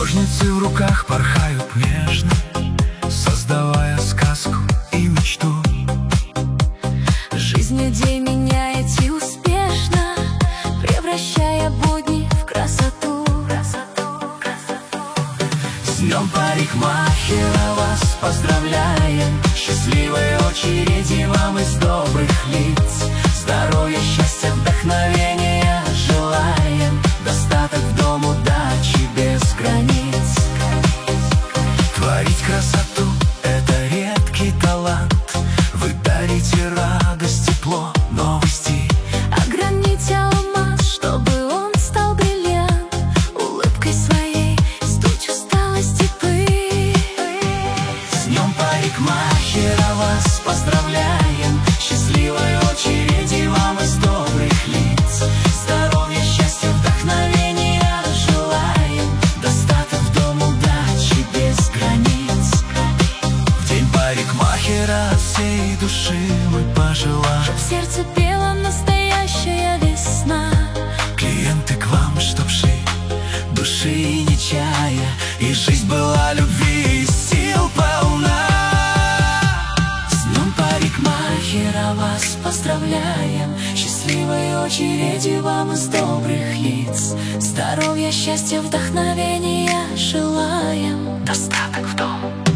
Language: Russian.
Ножницы в руках порхают нежно, создавая сказку и мечту. Жизнь людей меняете успешно, превращая будни в красоту. С днем парикмахера вас поздравляем, счастливой очереди вам из добрых лиц. Здоровья, счастья, вдохновения желаем, достаток в дом, удачи без границ. Творить красоту — это редкий талант, вы дарите радость, тепло, новый стиль. Ограните алмаз, чтобы он стал бриллиант, улыбкой своей сдуть усталость и пыль. С днем парикмахера вас поздравляем, счастливой очереди вам из добрых лиц. Здоровья, счастья, вдохновения желаем, достаток в дом, удачи без границ. В день парикмахера от всей души мы пожелаем, Чтоб в сердце пела настоящая весна. клиенты к вам, чтоб шли души не чая, и жизнь была любви и сил полна. С днем парикмахера вас поздравляем, счастливой очереди вам из добрых лиц. Здоровья, счастья, вдохновения желаем, Достаток в дом,